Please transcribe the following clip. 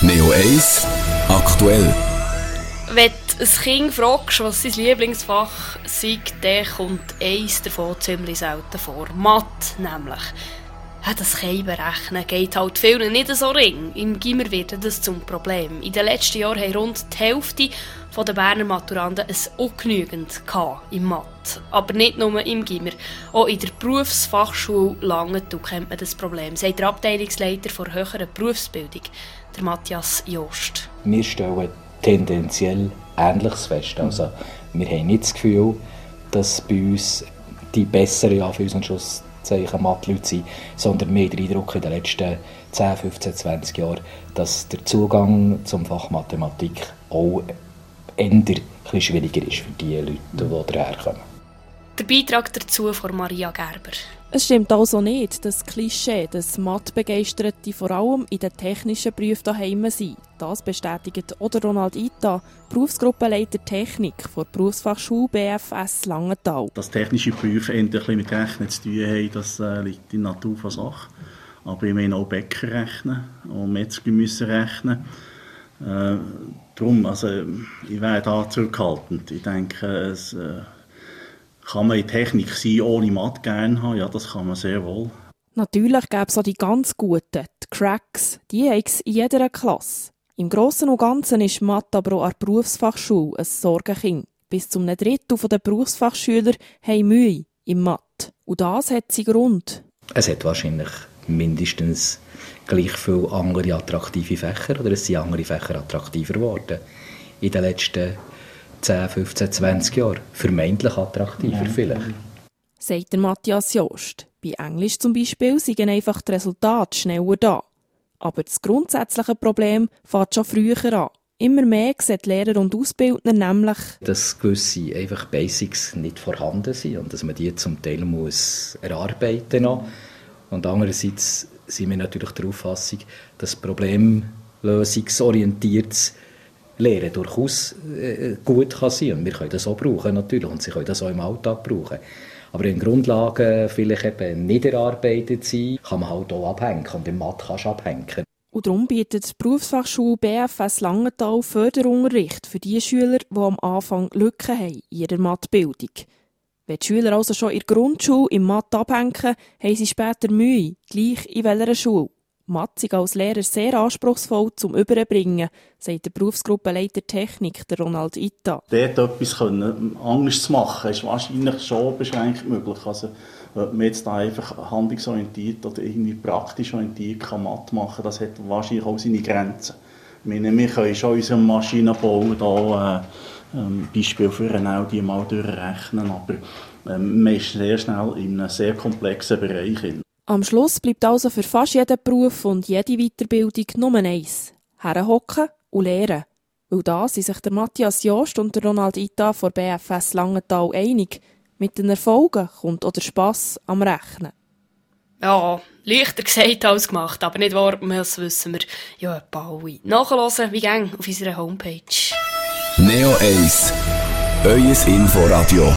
Neo 1 aktuell. Wenn du ein Kind fragst, was sein Lieblingsfach sei, dann kommt eins davon ziemlich selten vor. Mathe nämlich. Das Rechnen geht halt vielen nicht so ring. Im Gimmer wird das zum Problem. In den letzten Jahren haben rund die Hälfte der Berner Maturanden ein Ungenügend im Mathe. Aber nicht nur im Gimmer. Auch in der Berufsfachschule Langenthal kennt man das Problem, sagt der Abteilungsleiter der höheren Berufsbildung, der Matthias Jost. Wir stellen tendenziell Ähnliches fest. Also, wir haben nicht das Gefühl, dass bei uns die besseren Mathe-Leute sind, sondern wir haben den Eindruck in den letzten 10, 15, 20 Jahren, dass der Zugang zum Fach Mathematik auch eher ein bisschen schwieriger ist für die Leute, die daherkommen. Der Beitrag dazu von Maria Gerber. Es stimmt also nicht, das Klischee, dass Mathe-Begeisterte vor allem in den technischen Berufen daheim sind. Das bestätigt auch Ronald Ita, Berufsgruppenleiter Technik der Berufsfachschule BFS Langenthal. Dass technische Berufe endlich mit Rechnen zu tun haben, das liegt in der Natur der Sache. Aber ich meine auch Bäcker rechnen und Metzger müssen rechnen. Darum, ich wäre da zurückhaltend. Ich denke, es kann man in Technik sein, ohne Mathe gerne haben? Ja, das kann man sehr wohl. Natürlich gäbe es auch die ganz Guten, die Cracks. Die haben es in jeder Klasse. Im Grossen und Ganzen ist Mathe aber auch an der Berufsfachschule ein Sorgenkind. Bis zu einem Drittel der Berufsfachschüler haben Mühe im Mathe. Und das hat seinen Grund. Es hat wahrscheinlich mindestens gleich viele andere attraktive Fächer, oder es sind andere Fächer attraktiver geworden in den letzten 10, 15, 20 Jahren. Vermeintlich attraktiver vielleicht. Sagt der Matthias Jost. Bei Englisch zum Beispiel sind einfach die Resultate schneller da. Aber das grundsätzliche Problem fängt schon früher an. Immer mehr sehen die Lehrer und Ausbildner nämlich, dass gewisse einfach Basics nicht vorhanden sind und dass man die zum Teil muss erarbeiten muss. Und andererseits sind wir natürlich der Auffassung, dass problemlösungsorientiertes Lehren durchaus gut kann sein. Und wir können das auch brauchen natürlich und sie können das auch im Alltag brauchen. Aber in Grundlagen vielleicht eben nicht erarbeitet sein, kann man halt auch abhängen und im Mathe kannst du abhängen. Und darum bietet die Berufsfachschule BFS Langenthal Förderunterricht für die Schüler, die am Anfang Lücken haben in ihrer Mathebildung. Wenn die Schüler also schon in der Grundschule im Mathe abhängen, haben sie später Mühe, gleich in welcher Schule. Mathe ist als Lehrer sehr anspruchsvoll zum Überbringen, sagt der Berufsgruppenleiter Technik, der Ronald Ita. Dort etwas anders zu machen, ist wahrscheinlich schon beschränkt möglich. Also, wenn man jetzt da einfach handlungsorientiert oder irgendwie praktisch orientiert Mathe machen kann, das hat wahrscheinlich auch seine Grenzen. Wir können schon unsere Maschinenbau da Beispiel für eine die mal durchrechnen, aber man ist sehr schnell in einem sehr komplexen Bereich. Am Schluss bleibt also für fast jeden Beruf und jede Weiterbildung nur eins: herhocken und lernen. Weil da sind sich der Matthias Jost und der Ronald Ita von BFS Langenthal einig. Mit den Erfolgen kommt auch der Spass am Rechnen. Ja, leichter gesagt als gemacht, aber nicht wahr, das wissen wir ja etwa alle. Nachhören wie gäng auf unserer Homepage. Neo 1, euer Inforadio.